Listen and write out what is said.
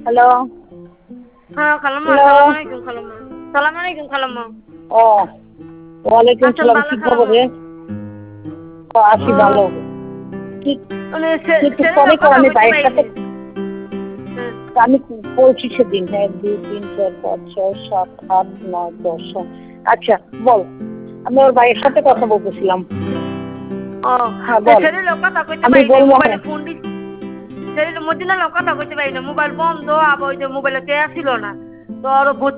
Hello. হ্যাঁ খালাম্মা, hello. সালাম আলাইকুম খালাম্মা। সালাম আলাইকুম খালাম্মা। ও ওয়ালাইকুম আছেন সালাম, ভালো কি খবর খালাম্মা? রে? আছি ভালো। কি মানে কিন্তু ছেলেরা ফোনই কথা করেনি, কইতে ভাইয়ের সাথে পারিনি। হ্যাঁ। আমি বলছি সেদিন। 1 2 3 4 5 6 7 8 9 10। আচ্ছা বল, আমি ওর ভাইয়ের সাথে কথা বলতেছিলাম। ও হ্যাঁ বল। ছেলেরা কথা কইতে আমি পারিনি, বলবো মোবাইলে হ্যাঁ। ফোন দি। ছেলেরা মদিনা কথা কইতে পারিনি, মোবাইল বন্ধ, আবার ওই যে মোবাইলে টেয়া ছিল না। তো আরো